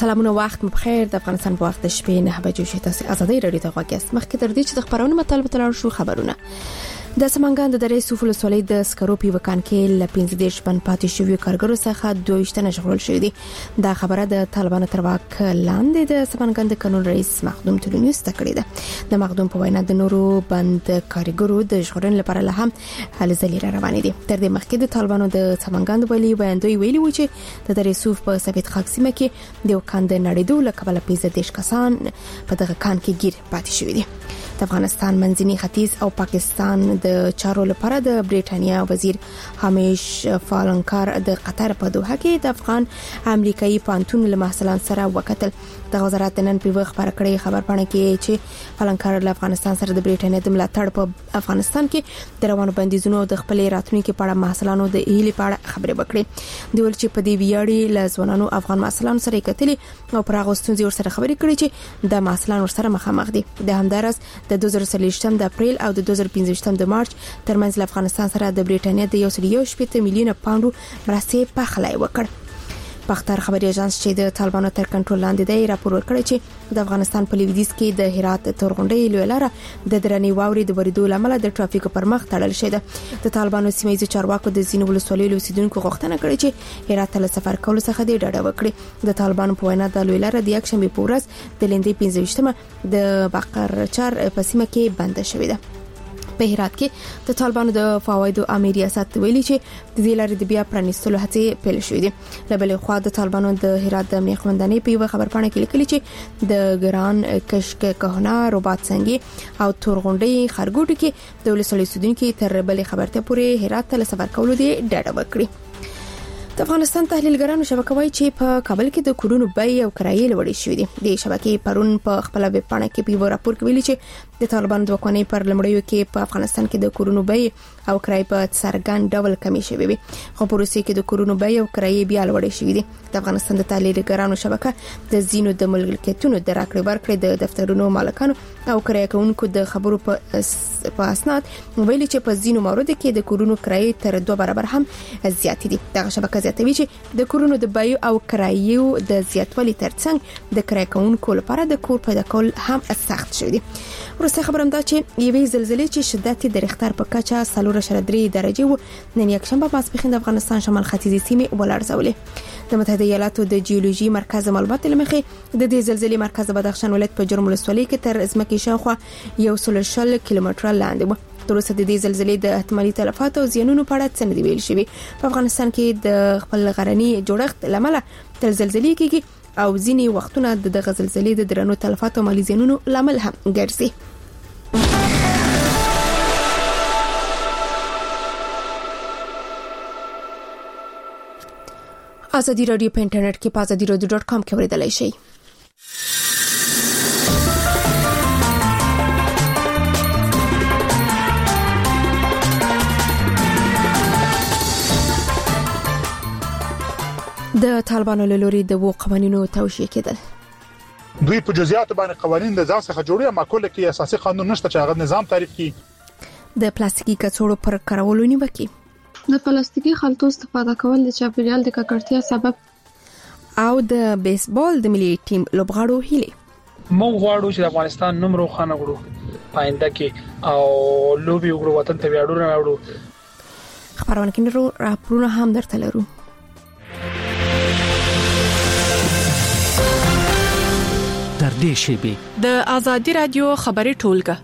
سلامونه وخت مو بخیر. د افغانستان په وخت شپې 9 بجې شې تاسو ازادي رادیو ته غواګست. مخکې تر دې چې د خبرونو مطالب تلل شو خبرونه د سمنګان د درې سوفل سولې د سکرو په وکان کې ل 15 بن پاتې شوی کارګرو څخه 22 تنه شغل شوی دي. دا خبره د طالبانو تر واک لاندې د سمنګان د قانون رئیس مخدوم تلونیوس تکړه ده. د مخدوم په وینا د نورو بند کارګرو د ژغورنې لپاره له هم هلې ځلې روانې دي. تر دې مخکې د طالبانو د سمنګان د ویلي بیان دوی ویلي و چې د درې سوف په سفید خاک سیمه کې د وکاند نړیدو لکبل 15 کسان په دغه کان کې گیر پاتې شوی دي. د افغانستان منځني ختیځ او پاکستان د چارو لپاره د بریټانیا وزیر همیش فالنکار د قطر په دوحه کې د افغان امریکایي پانتون له محصلان سره وکتل. د وزارت نن په خبر کړي خبر پاڼه کې چې فالنکار له افغانستان سره د بریټانیا د ملاتړ په افغانستان کې د روانو بندیزونو د خپل راتلونکو په اړه محصلانو د هیلې په اړه خبرې وکړي. د ول چې په دې ویاړي له ځوانانو افغان محصلانو سره کتلي او پر هغه ستونزې سره خبرې کړي چې د محصلانو سره مخامخ دي. د همدارس د 2023 د اپریل او د 2015 د مارچ ترمنځ له افغانستان سره د بریټانیا د 1.8 میلیونه پاونډو مرستې په خلای وکړ. پختر خبري اژانس چې د طالبانو تر کنټرول لاندې دی راپور ورکړی چې د افغانستان په لویدیځ کې د هرات تورغونډې لوی لاره د درنې واوري د وریدو لامل د ټرافیک پر مخ تړل شوی دی. د طالبانو سیمایي چارواکو د زینو ولسوالۍ اوسیدونکو غوښتنه کړې چې هرات ته سفر کول څخه د ډاډه وکړي. د طالبانو په وینا د لوی لاره د یک شنبه په ورځ د لندې 15مه د بقرچار په سیمه کې بند شوې ده. په هرات کې د طالبانو د فوایدو امیر ریاست ویلي چې د دې لارې د بیا پرانیستلو هڅې پیل شوې دي. له بلې خوا د طالبانو د هرات د امنیه قومندانۍ په خبر پاڼه کې لیکلي چې د ګران کشک کهنا رباط څنګه او تورغونډي خرګوټي کې د ولسوالۍ سودونکو تر بلې خبرته پورې هرات ته سفر کولو دی ډاډه وکړي. د افغانستان تحلیلګرانو شبکه وايي چې په کابل کې د کورونو بیې او کرایې لوړې شوې دي. د شبکې پرون په خپل ویب پاڼه کې په راپور کې ویلي چې د طالبانو د وکونې پر لمړیو کې په افغانستان کې د کورونو بیې او کرایې په څرګند ډول کمی شوې وي. خو په روسیې کې د کورونو بیې او کرایې بیا لوړې شوې دي. د افغانستان د تحلیلګرانو شبکه د زینو د ملکیتونو د راکړې ورکړې د دفترونو مالکانو او کرایې کوونکو د خبرو په اسناد ویلي چې په زینو موارد کې د کورونو کرایې تر 2 برابر هم زیات دي. دغه شبکه زیاتوي چې د کورونو د بیو او کرایو د زیاتوالي ترڅنګ د کرایه کوونکو لپاره د کور پیدا کول هم سخت شوی دی. ورسته خبرم دا چې یوې زلزلې چې شدت د ریختر په کچه 4.3 درجه و نن یک شنبه ماسپښین د افغانستان شمال ختیځي سیمې ولړزولې. د متحده ایالاتو د جیولوژي مرکز معلومات لمخې د دې زلزلې مرکز بدخشان ولایت په جرم ولسوالۍ کې تر ځمکې شاوخوا 100 کیلومتره لاندې و. ترڅو د دې زلزلې د احتمالي تلفات او زیانونو په اړه څه نه دی ویل شوی. په افغانستان کې د خپل غرني جوړښت لامل تل زلزلې کېږي او ځینې وختونه د زلزلې د درنو تلفات او مالي زیانونو لامل هم ګرځي. ازادي رادیو په انټرنیټ کې په azadiradio.com کې اوریدلای شئ. د طالبانو له لوري د وو قوانینو توشیح کېدل. دوی په جزئیات باندې قوانین د ځان څخه جوړي اما کله کې اساسي قانون نشته چې هغه نظام تعریف کړي. د پلاستیکي کڅوړو پر کارولو نیوکه د پلاستیکي خلطو استفاده کول د چاپیریال د ککړتیا سبب او د بیسبال د ملي ټیم لوبغاړو هیله مو غواړو چې افغانستان نوم روښانه کړو پاینده کې او لوبي وګړو وطن ته ویاړو راوړو. خبرونه کې راپورونه هم درته لرو. در دې شیبه د ازادي رادیو خبري ټولګه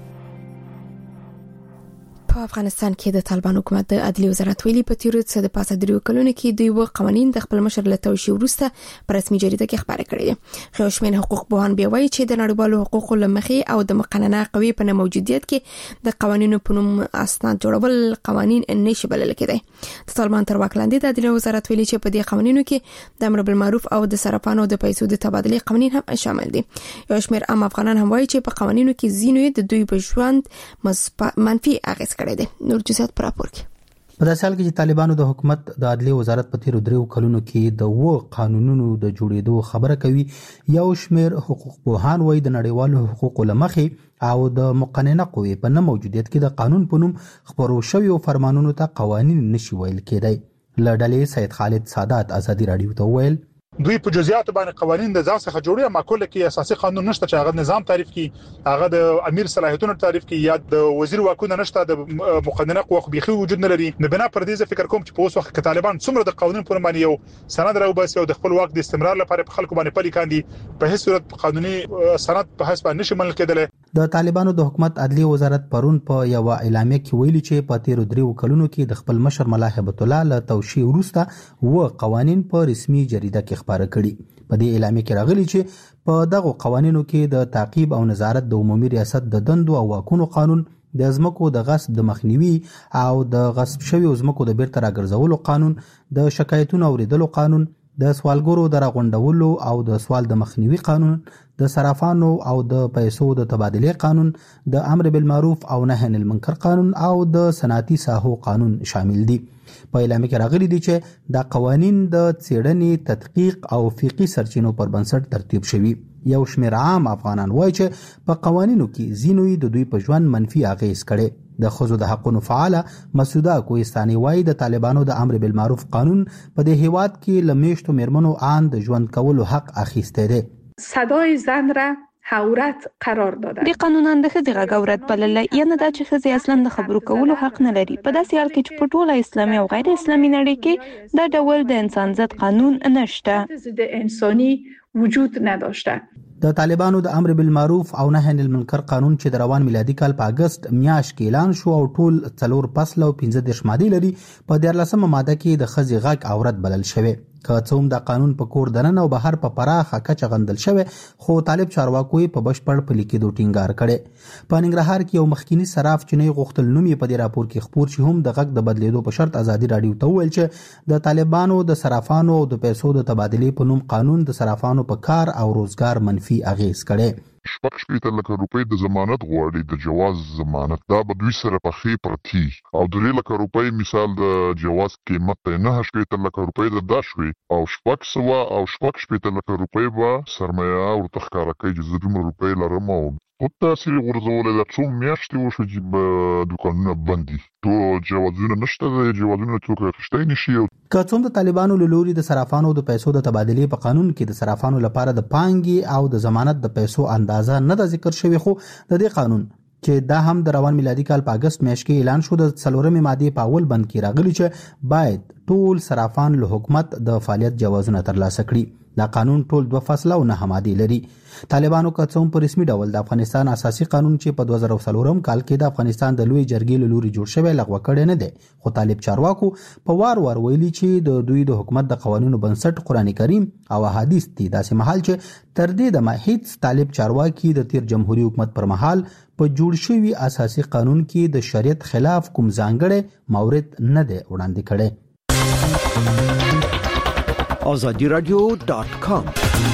په افغانستان کې د طالبان حکومت د عدلي وزارت ویلي په تیرو څه د پاسه دریو کلونو کې دوی و قوانين د خپل مشر له توشیح وروسته په رسمي جریده کې خبرې کړې دي. خو شمن حقوق پوهان بیا وایي چې د نړیوالو حقوقو لمخې او د مقننه قوی په موجودیت کې د قوانینو په نوم اسناد جوړول قوانين نشي بلل کېدای. د طالبان تر واک لاندې د عدلي وزارت ویلي چې په دې قوانینو کې د امر بالمعروف او د صرافانو د پیسو د تبادله قوانين هم شامل دي. یو شمېر عام افغانان هم وایي چې په قوانینو کې زینو د دوی په ژوند منفي اغیز کړی دی. نور پر راپور کې په داسې حال کې چې طالبانو د حکومت د عدلي وزارت په تیرو 3 کلونو کې د و قانونونو د جوړېدو خبره کوي. یو شمېر حقوق پوهان وایي د نړیوالو حقوقو لمخې او د مقننه قوې په نه موجودیت کې د قانون په نوم خبرو شویو فرمانونو ته قوانین نشي ویل کېدای. له ډلې سید خالد سادات ازادي رادیو ته ویل دوی په جزئیات باندې قوانين د ځان څخه جوړي معقوله کې اساسي قانون نشته چې هغه نظام تعریف کړي هغه د امیر صلاحیتونو تعریف کړي یا د وزیر واکونه نشته د مقننه قوه بيخي وجود نه لري نه بنا پر دې فکر کوم چې په اوس وخت کې طالبان څومره د قانون پر باندې یو سند راو بس یو د خپل واک د استمرار لپاره په خلکو باندې پلي کاندي په هیڅ صورت قانوني سند په حساب نشي منل کېدل. د طالبانو د حکومت عدلي وزارت پرون په یو اعلامیه کې ویلي چې په 13 کلونو کې د خپل مشر ملا هیبت الله له توشیح وروسته و قوانين په رسمي جریده کې خبره کړي. په دې اعلامیه کې راغلي چې په دغه قوانینو کې د تعقیب او نظارت د عمومي ریاست د دندو او واکونو قانون، د ځمکو د غصب د مخنیوي او د غصب شویو ځمکو د بیرته راګرځولو قانون، د شکایتونو اوریدلو قانون، د سوالګرو د راغونډولو او د سوال د مخنیوي قانون، د صرافانو او د پیسو د تبادله قانون، د امر بالمعروف او نهي عن المنکر قانون او د صنعتي ساحو قانون شامل دي. په اعلامیه کې راغلي دي چې دا قوانين د څېړنې، تدقیق او فقهي سرچینو پر بنسټ ترتیب شوي. یو شمېر عام افغانان وایي چې په قوانینو کې ځینوی د دوی په ژوند منفي اغیز کړي. د ښځو د حقوقو فعاله مسعوده کوهستاني وایي د طالبانو د امر بالمعروف قانون په دې هیواد کې لمیشتو میرمنو آن د ژوند کولو حق اخیسته دي. صدای زن را عورت قرار داده. د قانونان د ښځې غږ عورت بللی، یعنی دا چې ښځې اصلا د خبرو کولو حق نه لري. په داسې حال کې چې په ټوله اسلامي او غیر اسلامي نړۍ کې دا ډول د انسان ضد قانون نشته. ضد انسانی وجود نداشته. د طالبانو د امر بالمعروف او نهي عن المنکر قانون چې د روان میلادي کال په اگست میاشت کې اعلان شو او ټول 4 فصل او 15 ماده لري، په 14مه ماده کې د ښځې غږ عورت بلل شوی. که څوم د قانون په کور دننه او بهر په پراخه کچه غندل شوی، خو طالب چارواکو په بشپړ پلي کېدو ټینګار کړي. په ننګرهار کې یو مخکینی صراف چینی غوښتل نوم په دې راپور کې خبر چې هم د غږ د بدلیدو په شرط ازادي رادیو ته ویل چې د طالبانو د صرافانو او د پیسو د تبادلې په نوم قانون د صرافانو په کار او روزګار منفي اغیز کړي. 6 لکه روپۍ د ضمانت غواړي، د جواز ضمانت دا به دوی سره پخې پرتی او 3 لکه روپۍ مثال د جواز قیمت 9 لکه روپۍ د داشوي او 600 او 6 لکه روپۍ به سرمایه او تخکاره کوي چې زړه روپۍ لرم او په تاسو ورزول د څو میاشتې وشو چې دکانونه بندي تو جوازونه نشته، د جوازونه څوک اخیستای نشي. که څوم د طالبانو له لوري د صرافانو د پیسو د تبادلې په قانون کې د صرافانو لپاره د پانګي او د ضمانت د پیسو اندازه نه د ذکر شوی، خو د دې قانون چې دا هم د روان میلادي کال په اگست میاشت کې اعلان شو د 4مې ماده په اول بند کې راغلی چې باید ټول صرافان له حکومت د فعالیت جوازونه ترلاسه کړي. دا قانون ټول 2 فصل او 9 ماده لري. طالبانو که څوم په رسمي ډول د افغانستان اساسي قانون چې په 2004 کال کې د افغانستان د لوی جرګې له لوري جوړ شوی لغوه کړي نه دي، خو طالب چارواکو په وار ویلي چې د دوی د حکومت د قوانینو بنسټ قرآن کریم او احادیث دي. داسې مهال چې تر دې د هیڅ طالب چارواکي د تیر جمهوریت حکومت پر مهال په جوړ شوی اساسي قانون کې د شریعت خلاف کوم ځانګړی مورد نه دی وړاندې کړي. azadiradio.com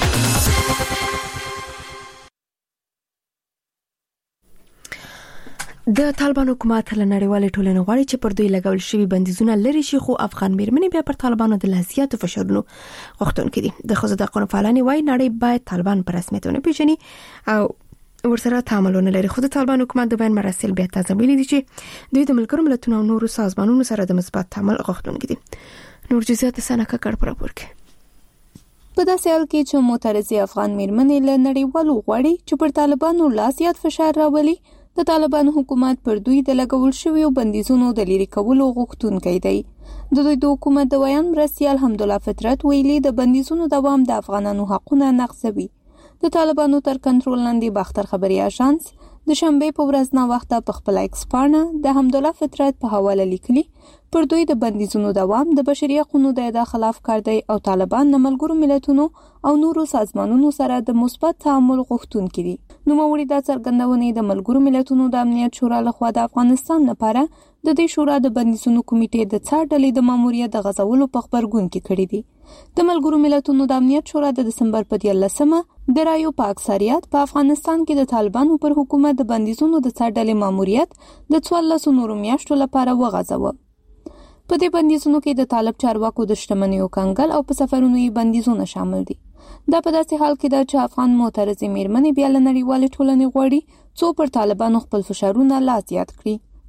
د طالبان حکومت له نړیوالې ټولنې غواړي چې پر دوی لګول شوی بندیزونه لري شي، خو افغان میرمنې بیا پر طالبانو د لاسیاتو فشارونو غوښتونکې دي. د ښځو د حقوقو فعالان وايي نړۍ باید طالبان په رسمیت ونپېژني او ورسره تعامل نه لري. خو د طالبان حکومت د بیان مراسل بیا تازه ویلي دي چې دوی د ملګرو ملتونو او نورو سازمانونو سره د مثبت تعامل غوښتونکې دي. نور جزئیات سنکه کړ پر پورکه په داسې حال کې چې معترضي افغان میرمنې له نړیوالو غواړي چې پر طالبانو لاسیات فشار راولي، د طالبان حکومت پر دوی د لګول شویو بندیزونو د لرې کولو غوښتونکی دی. د دوی د حکومت د ویان مرستیال حمدالله فطرت ویلي د بندیزونو دوام د افغانانو حقونه نقضوي. د طالبانو تر کنټرول لاندې باختر خبري اژانس د شنبه په ورځ نا وخته په خپل ایکس پاڼه د حمدالله فطرت په حواله لیکلي پر دوی د بندیزونو دوام د بشري حقوقو د ادا خلاف کار دی او طالبان د ملګرو ملتونو او نورو سازمانونو سره د مثبت تعامل غوښتونکي دي. نوموړي دا څرګندونې د ملګرو ملتونو د امنیت شورا لخوا د افغانستان لپاره د دې شورا د بندیزونو کمیټې د څار ډلې د ماموریت د غځولو په خبرګون کې کړې دي. د ملګرو ملتونو د امنیت شورا د دسمبر په 13مه د رایو په اکثریت په افغانستان کې د طالبانو پر حکومت د بندیزونو د څار ډلې ماموریت د 14 نورو میاشتو لپاره وغځاوه. په دې بندیزونو کې د طالب چارواکو د شتمنیو کنګل او په سفرونو یې بندیزونه شامل دي. دا په داسې حال کې ده چې افغان معترضي میرمنې بیا له نړیوالې ټولنې غواړي څو پر طالبانو خپل فشارونه لا زیات کړي.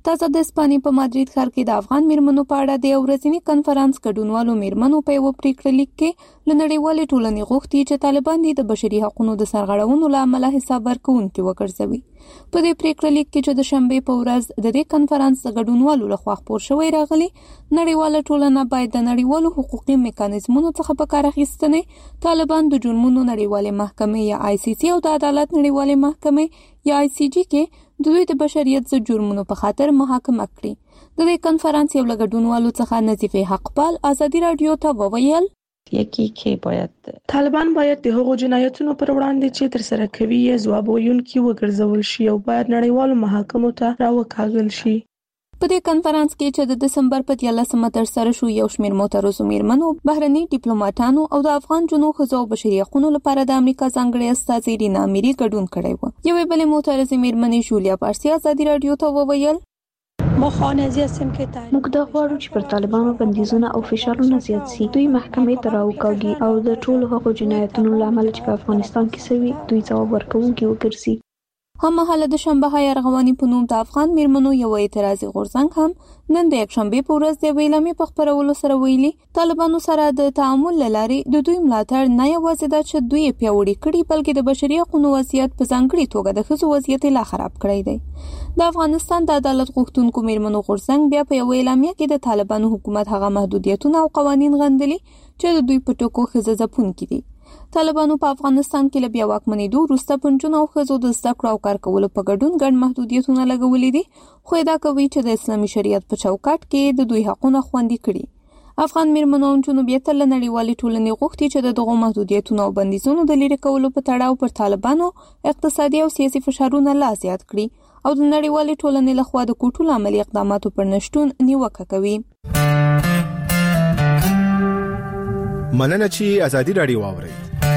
تازه د اسپانیې په مادرید ښار کې د افغان میرمنو په اړه د ورځني کنفرانس ګډونوالو میرمنو په یو پریکړه لیک کې له نړیوالې ټولنې غوښتي چې طالبان د بشري حقوقو د سرغړونو له امله حساب ورکوونکي وګرځوي. په دې پریکړه لیک کې چې د شنبې په ورځ د دې کنفرانس ګډونوالو لخوا خپور شوی راغلی، نړیواله ټولنه باید د نړیوالو حقوقي میکانیزمونو څخه په کار اخیستنې طالبان د جرمونو نړیوالې محکمې یا ICC او د عدالت نړیوالې محکمې یا ICJ کې د دوی د بشریت ضد جرمونو په خاطر محاکمه کړي. د دې کنفرانس یو لګډونوالو څخه نظیفه حقپال ازادي رادیو ته وویل یکی کې طالبان باید د هغو جنایتونو پر وړاندې چې تر سره کوي یې ځواب ویونکي وګرځول شي او باید نړیوالو محاکمو ته راوکاږل شي. په دې کنفرانس کې چې د دسمبر په 13مه ترسره شو، یو شمېر معترضو میرمنو، بهرني ډیپلوماټانو او د افغان جنو ښځو او بشري حقوقو لپاره د امریکا ځانګړي استازي رینا میری ګډون کړی و. یوې بلې معترضې میرمنې جولیا پارسي ازادي رادیو ته وویل موږ دا غواړو چې پر طالبانو بندیزونه او فشارونه زیات شي، دوی محکمې ته راوکاږي او د ټولو هغو جنایتونو له امله چې په افغانستان کې شوي دوی ځواب ورکوونکي وګرځي. هممهاله د شنبه های ارغواني په نوم د افغان میرمنو یو اعتراضي غورځنګ هم نن د یکشنبې په ورځ د اعلامیې په خپرولو سره ویلي طالبانو سره د تعامل لارې د دوی ملاتړ نه یوازې دا چې دوی پیاوړي کړي، بلکې د بشري حقوقو وضعیت په ځانګړي توګه د ښځو وضعیت لا خراب کړی دی. د افغانستان د عدالت غوښتونکو میرمنو غورځنګ بیا په یو اعلامیه کې د طالبانو حکومت هغه محدودیتونه او قوانین غندلي چې د دوی په ټکو ښځه ځپونکي دي. طالبانو په افغانستان کې له بیا واکمنېدو وروسته په نجونو او ښځو د زده کړو او کار کولو په ګډون ګڼ محدودیتونه لګولي دي، خو ادعا کوي چې د اسلامي شریعت په چوکاټ کې د دوی حقونه خوندي کړي. افغان میرمنو او نجونو بیا تل له نړیوالې ټولنې غوښتي چې د دغو محدودیتونو او بندیزونو د لرې کولو په تړاو پر طالبانو اقتصادي او سیاسي فشارونه لا زیات کړي او د نړیوالې ټولنې لخوا د کوټو عملي اقداماتو پر نشټون نیوکه کوي. مننه چې ازادي رادیو واورئ.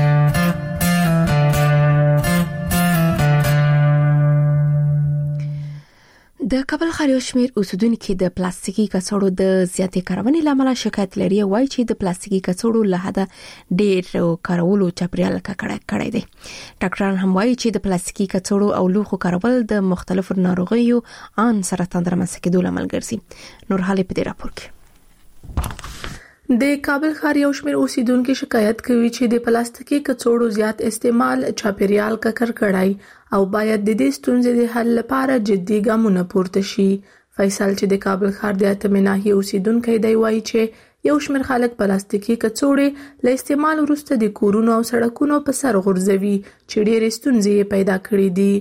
د کابل ښار یو شمېر اوسیدونکو د پلاستیکي کڅوړو د زیاتې کارونې لامل شکایت لري، وایي چې د پلاستیکي کڅوړو له حده ډېر کارولو چاپیریال ککړ دی. ډاکټران هم وایي چې د پلاستیکي کڅوړو او لوښو کارول د مختلفو ناروغیو عام سرطان رامنځته کېدو لامل ګرځي. نور حالې په دې راپور کې. د کابل ښار یو شمېر اوسیدونکو شکایت کوي چې د پلاستیکي کڅوړو زیات استعمال چاپیریال ککړ کړای او باید د دې ستونزې د حل لپاره جدي ګامونه پورته شي. فیصل چې د کابل ښار د اتمې ناحیې اوسیدونکی دی وایي چې یو شمېر خلک پلاستیکي کڅوړې له استعمال وروسته د کورونو او سړکونو په سر غورځوي چې ډېرې ستونزې پیدا کړې دي.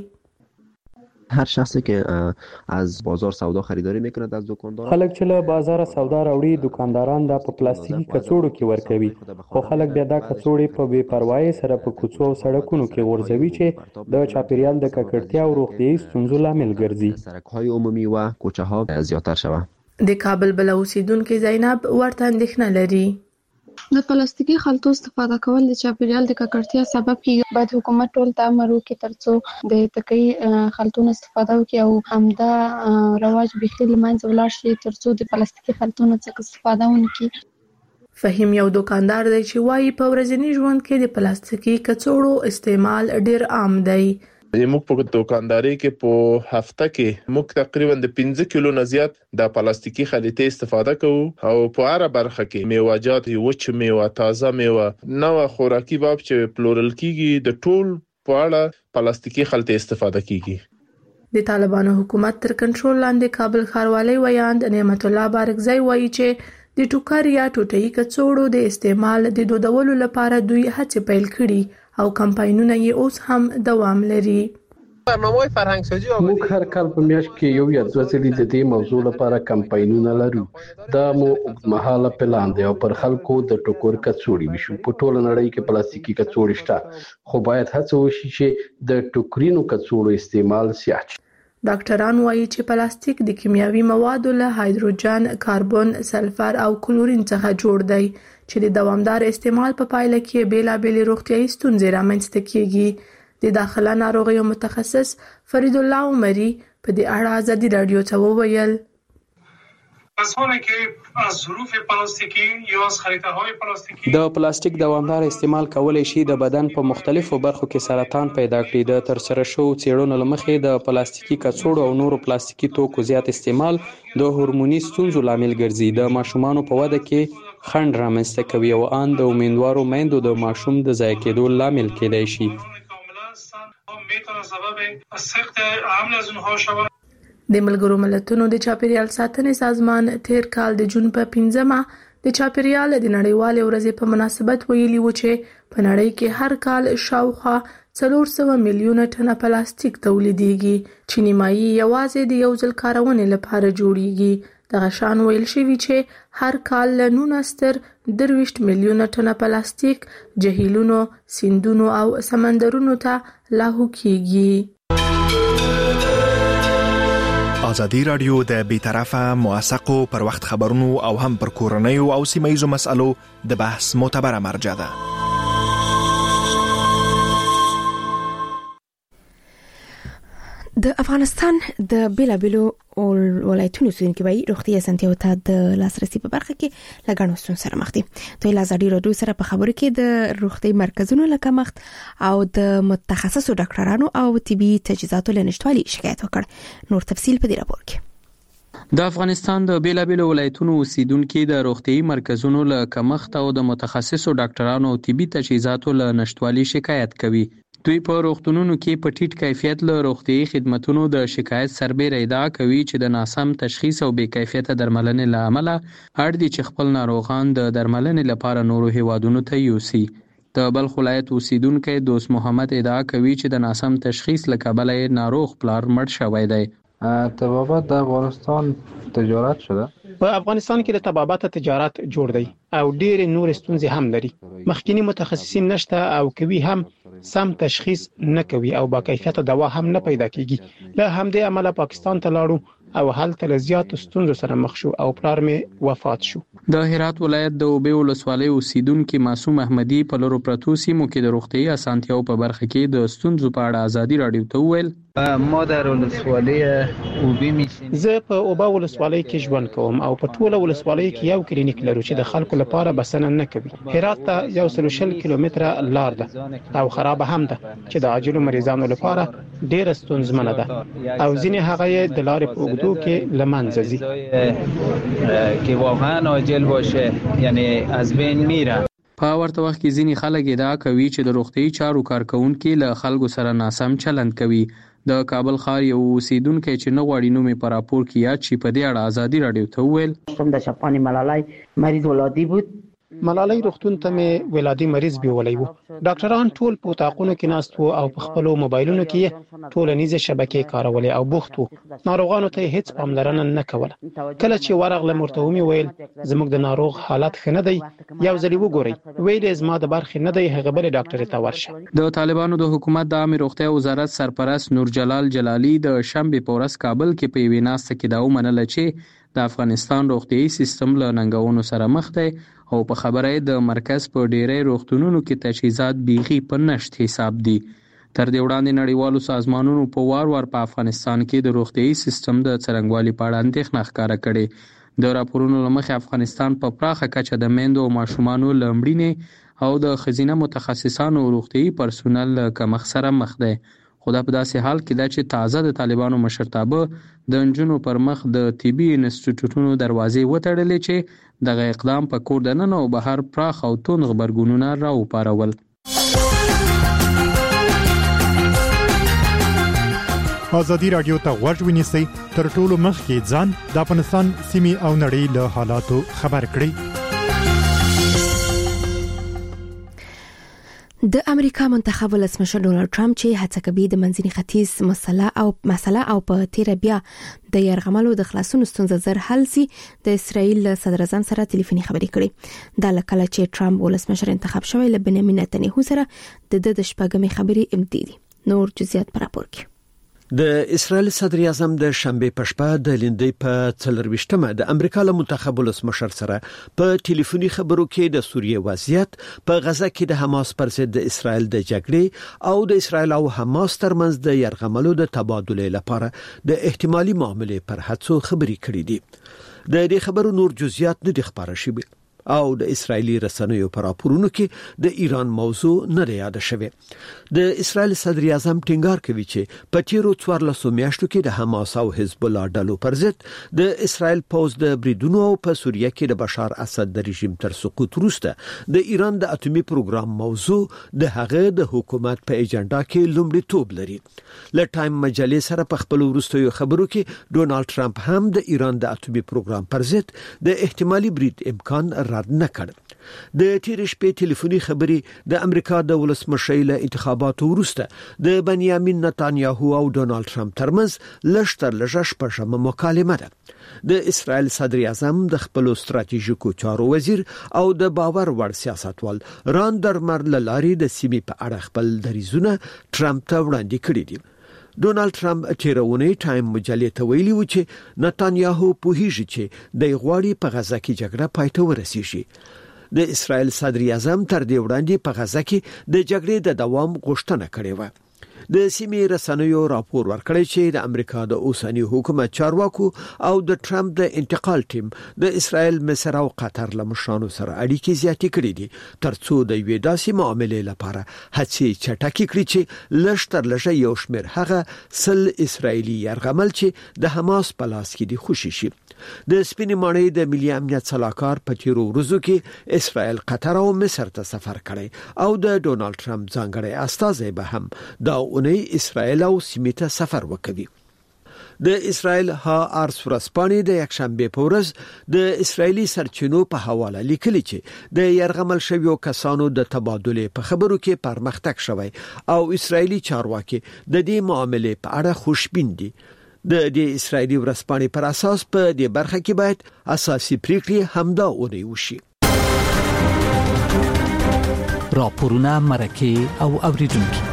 هر شخصی که از بازار سودا خریداری میکنه از دکاندار، خلک چې له بازار سودا راوړي دکانداران دا په پلاستیکي کڅوړو کې ورکوي، خو خلک بیا دا کڅوړې په بې پروايي سره په کوڅو او سړکونو کې غورځوي چې د چاپیریال د ککړتیا او روغتیايي ستونزو لامل ګرځي. سړک‌های عمومی و کوچه ها زیاتر شوه. د کابل بل اوسیدونکو زینب ورته اندېښنه لري. د پلاستیکي خلطو استفاده کول د چاپیریال د ککړتیا سبب کیږي. باید حکومت ټول ته امر وکړي ترڅو د تکي خلطونو استفاده وکړي او همدا رواج بخیل منځ ولاړ شي ترڅو د پلاستیکي خلطونو څخه استفاده ونکړي. فهیم یو دکاندار دی چې وایي په ورځني ژوند کې د پلاستیکي کڅوړو استعمال ډیر عام دی. موږ په دکانداري کې په هفته کې موږ تقریبا د 15 کیلو نه زیات د پلاستیکي خلیطې استفاده کوو او په هر برخه کې میوه‌جات، وچ میوه، تازه میوه، نو خوراکي باب چې پلورل کیږي د ټول په اړه پلاستیکي خلیطې استفاده کیږي. د طالبانو حکومت تر کنټرول لاندې کابل ښاروالۍ ویاند نعمت الله بارکزی وایي چې د ټوکر یا ټوټه‌يي کڅوړو د استعمال د دودولو لپاره دوی هڅې پیل کړي او کمپاینونه یې اوس هم دوام لري. برنامه‌های فرهنګسازي موږ هر کال په میاشت کې یو یا دوه ځلې د دې موضوع لپاره کمپاینونه لرو. دا مو اوږدمهاله پلان دی او پر خلکو د ټوکر کڅوړې وشو. په ټوله نړۍ کې پلاستیکي کڅوړې شته، خو باید هڅه وشي چې د ټوکرینو کڅوړو استعمال زیات شي. ډاکټران وایي چې پلاستیک د کیمیاوي موادو له هایدروجن، کاربن، سلفر او کلورین څخه جوړ دی چې د دوامدار استعمال په پایله کې بیلابېلې روغتیايي ستونزې رامنځته کیږي. د داخله ناروغیو متخصص فرید الله عمری په دې اړه ازادي رادیو ته وویل. پسونه کې از ظروف پلاستیکی یا از خریده‌های پلاستیکی د پلاستیک دوامدار استعمال کولای شي د بدن په مختلفو برخو کې سرطان پیدا کړي. د ترسره شوو څېړنو له مخې د پلاستیکي کڅوړو او نورو پلاستیکي توکو زیات استعمال د هورموني ستونزو لامل ګرځي. د ماشومانو په وده کې خنډ رامنځته کوي او ان د امیندوارو میندو د ماشوم د ضایع کېدو لامل کېدای شي. د ملګرو ملتونو د چاپیریال ساتنې سازمان تیر کال د جون په 15مه د چاپیریال د نړیوالې ورځې په مناسبت ویلي و چې په نړۍ کې هر کال شاوخوا 400 میلیونه ټنه پلاستیک تولیدېږي چې نیمایي یوازې د یو ځل کارونې لپاره جوړیږي. دغه شان ویل شوی چې هر کال له 19 میلیونه ټنه پلاستیک جهیلونو، سیندونو او سمندرونو ته لاهو کیږي. ازادي رادیو د بیطرفه موثقو پر وخت خبرونو او هم پر کورنیو او سیمه‌یزو مسالو د بحث معتبره مرجع ده. د افغانستان د بیلابیلو ولایتونو اوسیدونکو به روغتي اسانتیاو ته د لاسرسي په برخه کې لګڼو ستونزو سره مخ دي. دوی ازادي رادیو سره په خبرو کې د روغتي مرکزونو لکه مخت او د متخصصو ډاکټرانو او طبي تجهیزاتو لنشټوالي شکایت وکړ. نور تفصيل په دې راپور کې. د افغانستان د بیلابیلو ولایتونو اوسیدونکو د روغتي مرکزونو لکه مخت او د متخصصو ډاکټرانو او طبي تجهیزاتو لنشټوالي شکایت کوي. دوی په روغتونونو کې په ټیټ کیفیت له روغتي خدماتو د شکایت سربېره ادعا کوي چې د ناسم تشخیص او بې کیفیته درملنې له امله اړ دي چې خپل ناروغان د درملنې لپاره نورو هیوادونو ته یوسي. د بلخ ولایت اوسیدونکو دوست محمد ادعا کوي چې د ناسم تشخیص له کبله ناروغ پلار مړ شوی دی. طبابت د افغانستان تجارت شده. په افغانستان کې د طبابت تجارت جوړ دی او ډېر نور ستونزې هم لري. مخکینی متخصصین نشته او کوي هم سم تشخیص نه کوي او با کیفیت دوا هم نه پیدا کیږي. له همدې عمله پاکستان ته لاړو او هلته له زیاتو ستونزو سره مخ شو او پلار مې وفات شو. د هرات ولایت د اوبې ولسوالۍ اوسیدونکو معصوم احمدي په لورو پرتو سیمو کې د روغتي اسانتیاو په برخه کې د ستونزو په اړه ازادي رادیو ته وویل. ما در ولسوالۍ اوبې میشم. زه په اوبه ولسوالۍ کې ژوند کوم او په ټوله ولسوالۍ کې یو کلینیک لرو چې د خلکو لپاره بسنه نه کوي. هرات ته 120 کیلومتره لار ده او خراب هم ده چې د عاجلو مریضانو لپاره ډېر ستونزمنه ده او ځینې هغه د لارې په اوږدو کې لمنځه ځي که واقعا عاجل باشه یعنی از بین میره. په ورته وخت کې ځینې خلک ادعا کوي چې د روغتي چارو کارکونکو له خلکو سره ناسم چلند کوي. د کابل ښار یو اوسیدونکی چې نه غواړي نوم په راپور کې یاد شي په دې اړه ازادي رادیو ته وویل. د شپانې ملالۍ مریض ولادي بود. ملالۍ روغتون ته مې ولادي مریض بیولای وو. ډاکټران ټول په تاقونو کې ناست وو او په خپل موبایلونو کې ټولنیزه شبکې کارولې او بوخت وو. ناروغانو ته هیڅ پاملرنه نه کوله. کله چې ورغله مرتومي ویل زموږ د ناروغ حالت ښه نه دی، یو ځل وګورئ. ویل زما د برخې نه دی، هغه بل ډاکټر ته ورشه. د طالبانو د حکومت د عامه روغتیا وزارت سرپرست نور جلال جلالی د شنبه په ورځ کابل کې په وینا کې دا ومنله چې د افغانستان روغتيایي سیستم له ننګونو سره مخ دی او په خبره د مرکز په ډیری روغتونونو کې تجهیزات بیخي په نشټ حساب دي. تر دې وړاندې نړیوالو سازمانونو په وار په افغانستان کې د روغتيایي سیستم د څرنګوالي په اړه اندېښنه ښکاره کړې. د راپورونو له مخې افغانستان په پراخه کچه د میندو او ماشومانو له مړینې او د ښځینه متخصصانو روغتيایي پرسونل له کمښت سره مخ دی. خو دا په داسې حال کې ده چې تازه د طالبانو مشرتابه د نجونو پر مخ د طبي انسټیټیوټونو دروازې وتړلې چې دغه اقدام په کور دننه او بهر پراخ او توند غبرګونونه راوپارول. ازادي رادیو ته غوږ ونیسئ، تر ټولو مخکې ځان د افغانستان سیمې او نړۍ له حالاتو خبر کړئ. د امریکا منتخب ولسمشر ډونالد ټرمپ چې هڅه کوي د منځني ختیځ مسله او په تیر بیا د يرغملو د خلاصون ستونزه زر حل سي، د اسرائیل صدر اعظم سره ټلیفوني خبرې کړې. دا لکه چې ټرمپ ولسمشر انتخاب شوی له بنیامین نتنیاهو سره د شپږمې خبرې امتدي. نور جزئیات پر راپور کې. د اسرائیل صدر اعظم د شنبه په شپه د لیندۍ په 24مه د امریکا له منتخب ولسمشر سره په ټلیفوني خبرو کې د سوریه وضعیت په غزه کې د حماس پر ضد د اسرائیل د جګړې او د اسرائیل او حماس ترمنځ د يرغملو د تبادله لپاره د احتمالي معاملې پر هڅو خبري کړې دي. د دې خبرو نور جزئیات نه دي خبره شوي او د اسرایلی رسنیو پر راپورونو کې د ایران موضوع نه یاد شوه. د اسرایل صدر اعظم ټینګار کوي چې په تیرو 14 میاشتو کې د حماس او حزب الله ډلو پر ضد د اسرایل پوز د بریدونو او په سوریه کې د بشار اسد د رژیم تر سقوط وروسته د ایران د اټومي پروګرام موضوع د هغه د حکومت په ایجنډا کې لومړیتوب لري. ل ټایم مجلې سره په خپل وروستیو خبرو کې ډونالد ټرمپ هم د ایران د اټومي پروګرام پر ضد د احتمالي برید امکان رد نه کړ. د تیر شپې ټلیفوني خبرې د امریکا د ولسمشر له انتخاباتو وروسته د بنیامین نتانیاهو او ډونالد ټرمپ ترمنځ لشتر لږه شپږمه مکالمه ده. د اسرائیل صدر اعظم د خپل ستراتیژیکو چارو وزیر او د باور وړ سیاستوال راندرمر لاري د سیمې په اړه خپل دریزونه ټرمپ ته وړاندې کړي دي. ډونالد ټرمپ تیرونه ټایم مجلې ته ویلي و چې نتانیاهو په هیڅ چې د غواړي په غزه کې جګړه پای ته ورسیږي. د اسرائیل صدر اعظم تر دې وړاندې په غزه کې د جګړې د دوام غوښتنه کړې و. د سیمې رسنیو راپور ورکړی چې د امریکا د اوسنی حکومت چارواکو او د ټرمپ د انتقال ټیم د اسرائیل، مصر او قطر له مشرانو سره اړیکې زیاتې کړې دي ترڅو د یوې داسې معاملې لپاره هڅې چټکې کړي چې لشتر لږه یو شمېر هغه سل اسرائیلي یرغمل چې د حماس په لاس کې دي خوشي شي. د سپینې ماڼۍ د ملي امنیت صلاحکار په تیرو ورځو کې اسرائیل، قطر او مصر ته سفر کړی او د ډونالد ټرمپ ځانګړی استازی به هم دا اونۍ اسرائیل او سیمې ته سفر وکوي. د اسرائیل ها ارس ورځپاڼې د یکشنبه په ورځ د اسرایلی سرچینو په حواله لیکلي چې د يرغمل شویو کسانو د تبادله په خبرو کې پرمختګ شوی او اسرایلی چارواکي د دې معاملې په اړه خوشبین دي. د دې اسرایلی ورځپاڼې پر اساس په دې برخه کې باید اساسي پریکړې همدا اونۍ وشي. راپورونه، مرکه او اوریدونکو.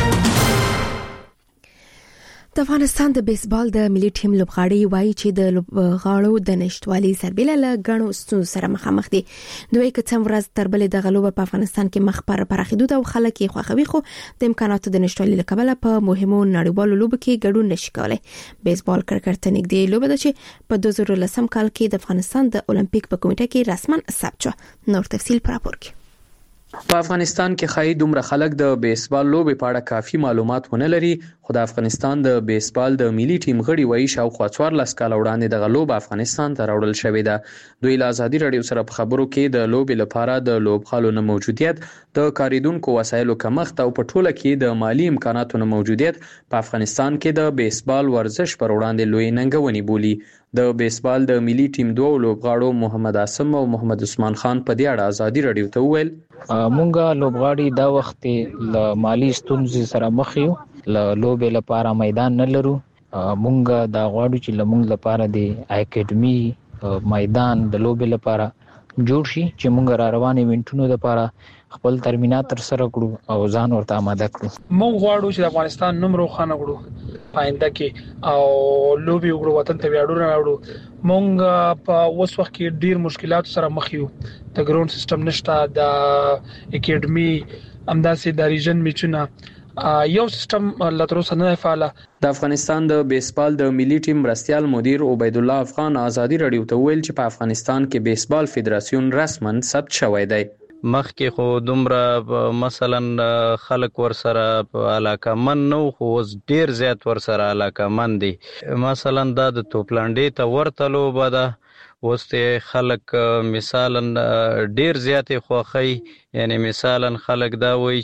د افغانستان د بیسبال د ملي ټیم لوبغاړي وایي چې د لوبغاړو د نشټوالي سربېله له غنو ستونزو سره مخامخ دي. دوی که څومره ورځ تر بلې د غلوب په افغانستان کې مخ پر پراخېدو او خلک یې خوښوي، خو د امکاناتو د نشټوالي لکبله په مهمو نړیوالو لوبو کې ګډون نشي کولای. بیسبال کرکټ ته نږدې لوبه ده چې په 2010 کال کې د افغانستان د اولمپیک په کمیټه کې رسماً ثبت شو. نور تفصیل پر راپور کې. په افغانستان کې خای دومره خلک د بیسبال لوبې په اړه کافي معلومات ونه لري، خو د افغانستان د بیسبال د ملي ټیم غړي وایي شاوخوا 14 کال وړاندې د غلوب افغانستان ته راوړل شوې ده. دوی له ازادي رادیو سره په خبرو کې د لوبې لپاره د لوبغالو نه موجودیت، د کاریدونکو وسایلو کمښت او په ټوله کې د مالی امکاناتو نه موجودیت په افغانستان کې د بیسبال ورزش پر وړاندې لوی ننګونې بولي. د بیسبال د ملي ټیم دوه لوبغاړو محمد عاصم او محمد عثمان خان په دې اړه ازادي رادیو ته وویل مونږه لوبغاړي دا وخت له مالی ستونزې سره مخ یو، له لوبې لپاره میدان نه لرو. مونږه دا غواړو چې لمونږ لپاره د اکیډمي میدان د لوبې لپاره جوړ شي چې مونږ را روان ایونټونو لپاره خپل ترمینات تر سره کړو او ځان ورته آماده کړو. مونږ غواړو چې د افغانستان نوم روښانه کړو پاینده کې او لوبي وګړو وطن ته ویاړونه راوړو. مونږ په اوس وخت کې ډیر مشکلات سره مخ یو. د ګراوند سیستم نشته، د اکیډمي همداسې د ریجن میچونه یو سیستم لتروسه نه فعال. د افغانستان د بیسبال د ملي ټیم مرستيال مدیر عبید الله افغان ازادي رادیو ته ویل چې په افغانستان کې بیسبال فدراسیون رسماً ثبت شوی دی. مخکې خو دومره مثلا خلک ورسره علاقه من نو، خو اوس ډیر زیات ورسره علاقه من دي. مثلا دا د توپلانډې ته ورته لوبه ده، اوس ته خلک مثلا ډیر زیاتې خوښي، یعنی مثلا خلک دا وایي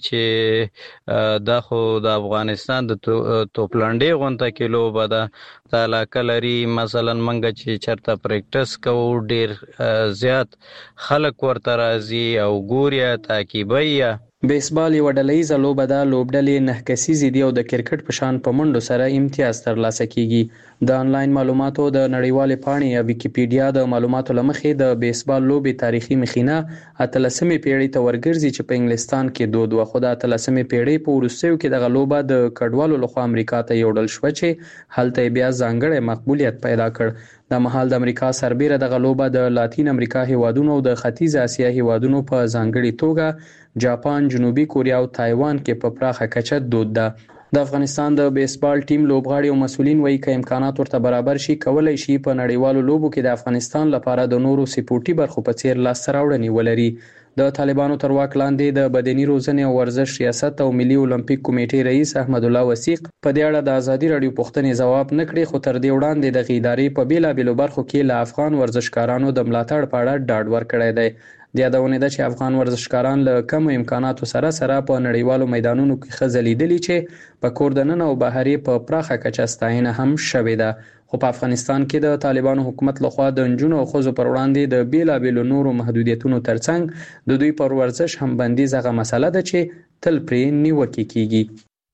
چې دا خو د افغانستان د توپلانډې غونته کې لوبه ده، دا علاقه لري. مثلا منګه چې چرته پریکټس کوو ډیر زیات خلک ورته راځي او ګوري تعقیبوي. بیسبال یو ډلهیزه لوبه ده. لوبډلې 9 کسیزې دي او د کرکټ په شان په منډو سره امتیاز ترلاسه کیږي. د انلاین معلوماتو د نړیوالې پاڼې یا ویکیپیډیا د معلوماتو لمخې د بیسبال لوبې تاریخي مخینه 18مې پیړۍ ته ورګرځي چې په انګلستان کې دود و. خو د 18مې پیړۍ په وروستیو کې دغه لوبه د کډوالو لخوا امریکا ته یوړل شوه چې هلته بیا ځانګړی مقبولیت پیدا کړ. د مهال د امریکا سربیره دغه لوبه د لاتین امریکا هیوادونو او د ختیځ اسیا هیوادونو په ځانګړي توګه جاپان، جنوبي کوریا او تایوان کې په پراخه کچه دود ده. د افغانستان د بیسبال ټیم لوبغاړي او مسولین وایي که امکانات ورته برابر شي کولای شي په نړیوالو لوبو کې د افغانستان لپاره د نورو سپورټي برخو په څیر لاسته راوړنې ولري. د طالبانو تر واک لاندې د بدني روزنې او ورزش ریاست او ملي اولمپیک کمیټې رئیس احمد الله وثیق په دې اړه د ازادي رادیو پوښتنې ځواب نه کړی، خو تر دې وړاندې د ادارې په بیلابېلو برخو کې له افغان ورزشکارانو د ملاتړ په اړه ډاډ ورکړی دی. د یادونه ده چې افغان ورزشکاران له کم امکاناتو سره په نړیوالو میدانونو کې ښه ځلیدلي چې په کور دننه او بهرې په پراخه کچه ستاینه هم شوې ده. خو په افغانستان کې د طالبانو حکومت لخوا د نجونو او ښځو پر وړاندې د بیلابېلو نورو محدودیتونو ترڅنګ د دوی پر ورزش هم بندیز هغه مسله ده چې تل پرې نیوکې کیږي.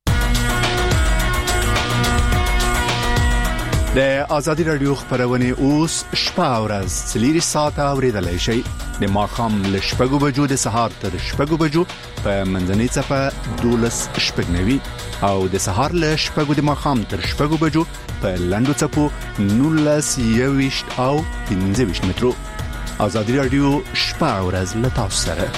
د ازادي رادیو خبرونه اوس شپه او ورځ 4 ساعته اوریدلای شئ. د ماښام له 6 بجو د سهار تر 6 بجو په منځنۍ صفه 12:09 او د سهار له 6 د ماښام تر 6 بجو په لنډو صفو 19:20 او 15 مترو. ازادي رادیو شپه او ورځ له تاسو سره.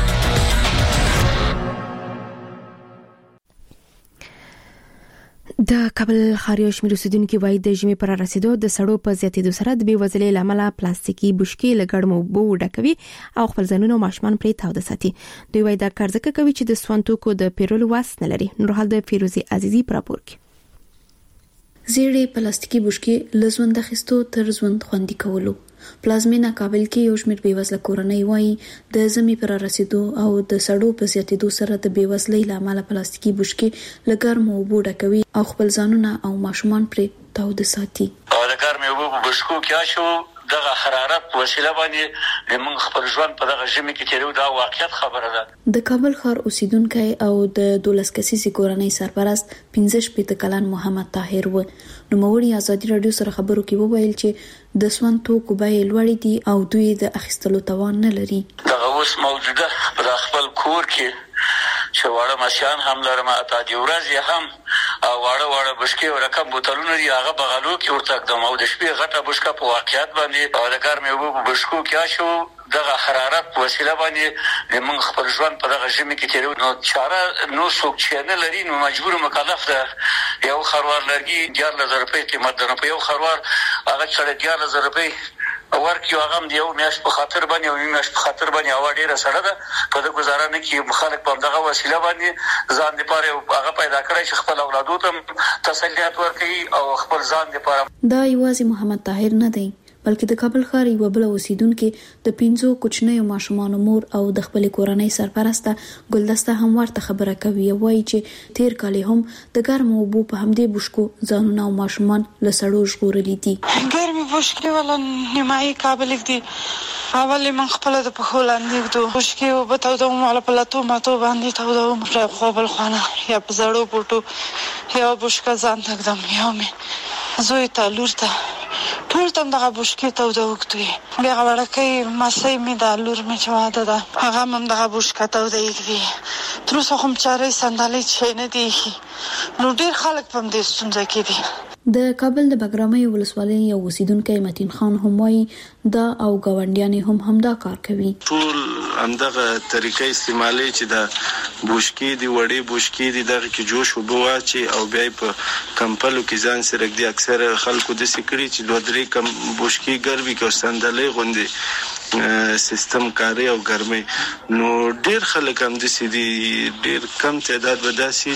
د کابل ښار یو شمېر اوسیدونکو وایي د ژمي پر رسیدو د سړو په زیاتېدو سره د بېوزلۍ له امله پلاستیکي بوشکې له ګرمو اوبو ډکوي او خپل ځانونه او ماشومان پرې تاوده ساتي. دوی وایي دا کار ځکه کوي چې د سون توکو د پیرلو واس نه لري. نورحال د فیروزي عزیزي پر راپور کې زیړې پلاستیکي بوشکې له ژوند اخیستو تر ژوند خوندي کولو. پلازمینه کابل کې یو شمېر بېوزله کورنۍ وایي د ژمي پر رسیدو او د سړو په زیاتېدو سره د بېوزلۍ له امله پلاستیکي بوشکې له ګرمو اوبو ډکوي او خپل ځانونه او ماشومان پرې تاوده ساتي. او د ګرمې اوبو په بوشکو کې شو دغه حرارت وسیله باندې موږ خپل ژوند په دغه ژمي کې تیرو دا واقعیت خبره ده. د کابل ښار اوسیدونکو او د 12 کسیزې کورنۍ سرپرست 15 کلن محمد طاهر و. نو موري ازادي رادیو سره خبرو کې وویل چې د سون توکو بیې لوړې دي او دوی د اخیستلو توان نه لري. دغه اوس موجوده په خپل کور کې چې واړه ماشيان هم لرم اته دی ورځ هم واړه بشکې او رقم بوتلونه دی هغه بغلو کې ورته د مو د شپې غټه بشکه په واقعیت باندې او د ګرمې اوبو په بشکو کې شو دغه حرارت وسیله باندې موږ خپل ژوند په دغه ژمي کې تیرو. نو چاره نو څوک چې نه لري نو مجبور مکلف ده. یو خروار لرګي 14000 روپۍ قیمت ده. په یو خروار هغه 14000 روپۍ ورکیو هغه د یو میاشت په خاطر باندې او میاشت په خاطر باندې هوا ډیره سړه ده. په دغه گزاره نه کې خلک په دغه وسیله باندې ځان لپاره هغه پیدا کړی چې خپل اولادو ته تسلیت ورکړي او خپل ځان لپاره. دا یوازې محمد طاهر نه دی بلکې د کابل ښار یو بل اوسیدونکو د 15 کوچنیو ماشومانو مور او د خپل کورنۍ سرپرسته ګلدسته هم ورته خبره کوي. وایي چې تیر کال هم د ګرمو اوبو په همدې بوشکو ځانونه او ماشومان له سړو ژغورلي دي. ګرمي بوشکې ولا نیمایي کابل کې اول من خپل د په هولاندې دوه بوشکې او په تاوده مو په لاتو ماتو باندې تاوده خو بل خانه یا په زړو بوټو یا بوشکه ځان تکدم یا مې زوی ته لور ته ټول تم دغه بوشکې تاوده وکړي. بیا غوړکې ماسي مې د لور مې چواده ده هغه هم دغه بوشکه تاوده یې تر اوسه هم چارې سندالې چې نه دي. نو ډیر خلک په دې ستونزه کې دي. د کابل د بګرامي ولسوالۍ یو اوسیدونکو متین خان هم وایي دا او گاونډیان هم همدا کار کوي. ټول همدغه طریقې استعمالي چې د بوشکې دی وړې بوشکې دی دغه کې جوش وبواچي او بیا په کمپلو کې ځان سره دی اکثر خلکو د سکړي چې دوه درې کم بوشکې ګرمي کې سندلې غوندي سیستم کاری او ګرمي. نو ډیر خلک هم د سې دي ډیر کم تعداد وداسي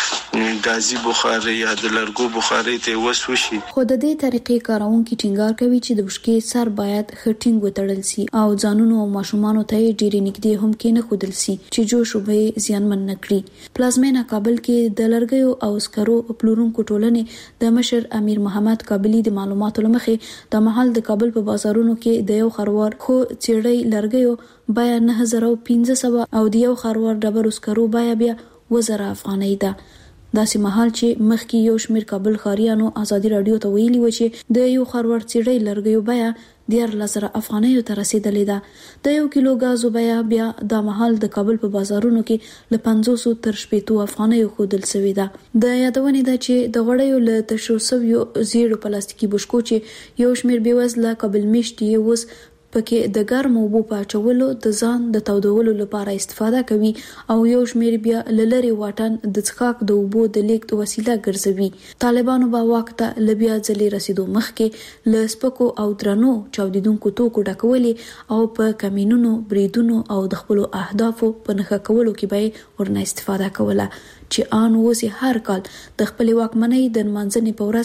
چې غازي بخاري یا د لرګو بخاري ته وسوشي. خو د دې طریقې کارونکو ټینګار کوي چې د بوشکې سر باید خټینګ وتړل شي او ځانونو او ماشومانو ته ډېری نږدې هم کې نه خودل شي چې جوش وبې زیانمن نکړي. پلازمینه کابل کې د لرګیو او سکرو پلورونکو ټولنې د مشر امیر محمد کابلی د معلوماتو لمخې د محل د کابل په بازارونو کې د یو خروار خور چیړی لرګیو بیا 9500 او د یو خروار ډبرو سکرو بیا 1000 افغانۍ ده. داسې مهال چې مخکې یو شمېر کابل ښاریانو ازادي رادیو ته ویلي و چې د یو خروار چیړی لرګیو بیا 10000 افغانۍ ته رسیدلې ده. د یو کیلو غازو بیا د مهال د کابل په بازارونو کې ل 500 تر 70 افغانۍ خودل شوې ده. د یادونې ده چې د غړیو له تشوسویو زیړو پلاستیکي بشکو چې یو شمېر بیوزله کابل میشتي اوس پکې د ګرمو اوبو په اچولو د ځان د تودولو لپاره استفاده کوي او یو شمېر بیا لری واټن د څښاک د اوبو د لیږد وسیله ګرځوي. طالبانو به واک ته لبیا ځلې رسیدو مخکې له سپکو او درنو چاودیدونکو توکو ډکولې او په کمینونو بریدونو او د خپل اهدافو په نښه کولو کې به ورنه استفاده کوله چې ان اوس هر کال د خپل واکمنۍ د منځنۍ په ورځ